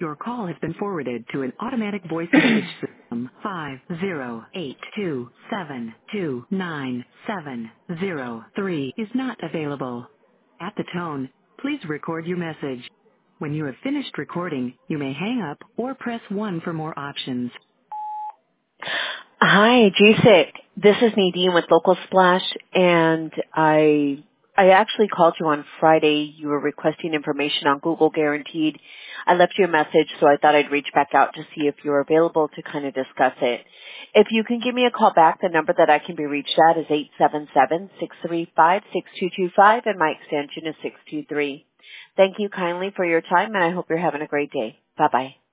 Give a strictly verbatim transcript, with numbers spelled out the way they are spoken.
Your call has been forwarded to an automatic voice message system. Five zero eight two seven two nine seven zero three is not available. At the tone, please record your message. When you have finished recording, you may hang up or press one for more options. Hi, G S I C. This is Nadine with Local Splash, and I I actually called you on Friday. You were requesting information on Google Guaranteed. I left you a message, so I thought I'd reach back out to see if you're available to kind of discuss it. If you can give me a call back, the number that I can be reached at is eight seven seven, six three five, six two two five, and my extension is six two three. Thank you kindly for your time, and I hope you're having a great day. Bye-bye.